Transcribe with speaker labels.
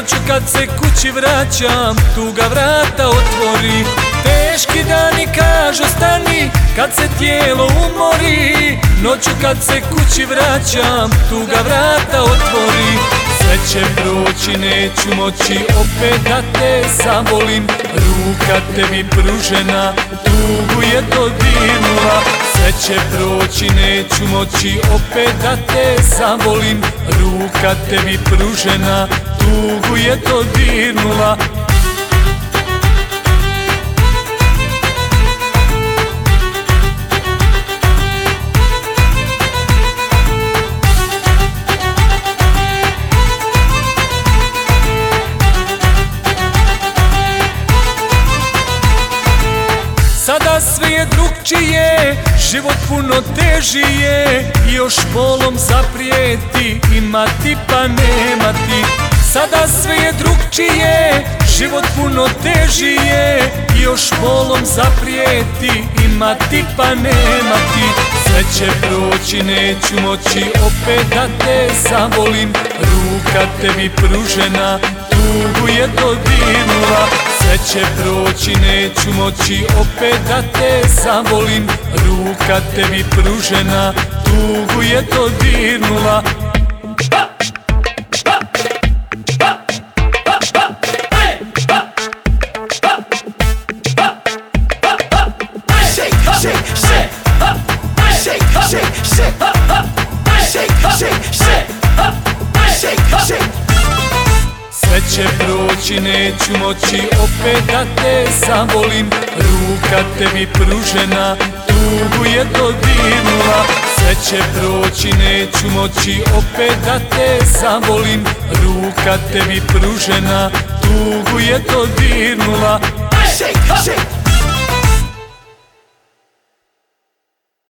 Speaker 1: Noću kad se kući vraćam, tuga vrata otvori. Teški dani kažu stani, kad se tijelo umori. Noću kad se kući vraćam, tuga vrata otvori. Sve će proći, neću moći opet da te zavolim. Ruka tebi pružena, tugu je dodirnula. Sve će proći, neću moći opet da te zavolim. Ruka tebi pružena, tugu je dodirnula. Sada sve je drugčije, život puno teži je. Još bolom zaprijeti, imati pa nemati. Sada sve je drugčije, život puno teži je. Još bolom zaprijeti, imati pa nemati. Sve će proći, neću moći opet da te zavolim. Ruka tebi pružena, tugu je dodirnula. Sve će proći, neću moći opet da te zavolim. Ruka tebi pružena, tugu je dodirnula. Sve će proći, neću moći opet da te zavolim. Ruka tebi pružena, tugu je dodirnula. Sve će proći, neću moći opet da te zavolim. Ruka tebi pružena, tugu je dodirnula.